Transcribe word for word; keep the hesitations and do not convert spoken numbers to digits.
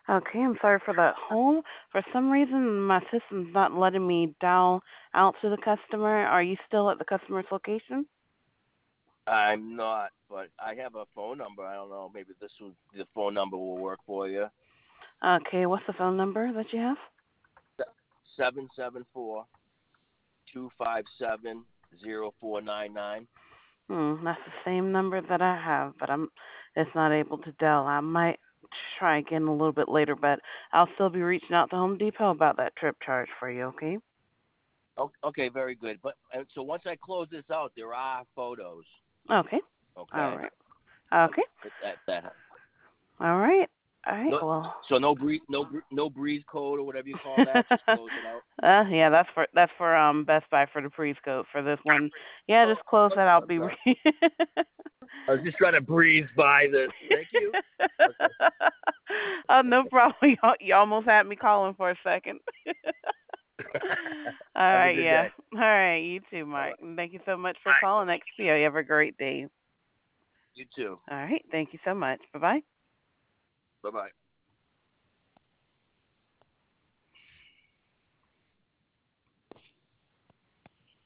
Okay, I'm sorry for that home. For some reason, my system's not letting me dial out to the customer. Are you still at the customer's location? I'm not, but I have a phone number. I don't know. Maybe this will, the phone number will work for you. Okay, what's the phone number that you have? Seven seven four two five seven zero four nine nine. Hmm, that's the same number that I have, but I'm it's not able to dial. I might try again a little bit later, but I'll still be reaching out to Home Depot about that trip charge for you, okay? Okay, very good. But and so once I close this out, there are photos. Okay. All Okay, right. Okay. that that, that All right. All right. no, Well, so no breeze, no br- no breeze code or whatever you call that. Just close it out. uh, yeah, that's for that's for um Best Buy for the pre-scope for this one. Yeah, Oh, just close oh, that. I'll I'm be. sorry. I was just trying to breeze by this. Thank you. Okay. Oh, no problem. You, al- you almost had me calling for a second. All Have a right, good yeah. day. All right, you too, Bye bye. Mike. And thank you so much for calling X P O. You have a great day. You too. All right, thank you so much. Bye bye. Bye bye.